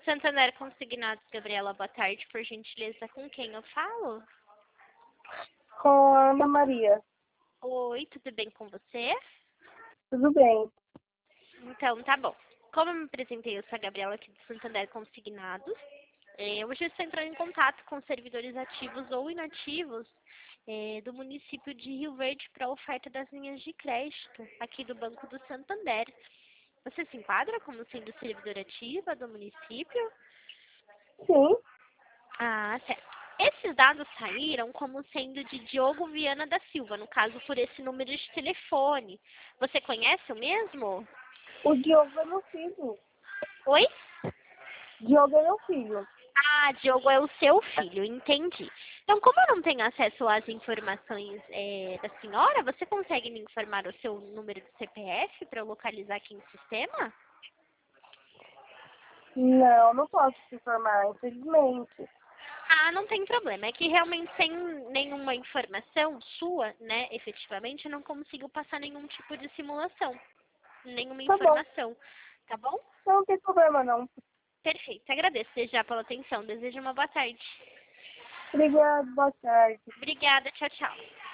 Santander Consignados, Gabriela, boa tarde, por gentileza, com quem eu falo? Com a Ana Maria. Oi, tudo bem com você? Tudo bem. Então, tá bom. Como eu me apresentei, eu sou a Gabriela aqui do Santander Consignados. Hoje eu estou entrando em contato com servidores ativos ou inativos do município de Rio Verde para a oferta das linhas de crédito aqui do Banco do Santander. Você se enquadra como sendo servidora ativa do município? Sim, Ah, certo. Esses dados saíram como sendo de Diogo Viana da Silva, no caso por esse número de telefone. Você conhece o mesmo? o Diogo é meu filho. Oi? Diogo é meu filho. Ah, Diogo é o seu filho, entendi. Então, como eu não tenho acesso às informações da senhora, você consegue me informar o seu número de CPF para eu localizar aqui no sistema? Não, não posso te informar, infelizmente. Ah, não tem problema. É que realmente sem nenhuma informação sua, né, efetivamente, eu não consigo passar nenhum tipo de simulação, nenhuma Tá bom, informação, tá bom? não tem problema não. Perfeito. Agradeço desde já pela atenção. Desejo uma boa tarde. Obrigada, boa tarde. Obrigada. Tchau, tchau.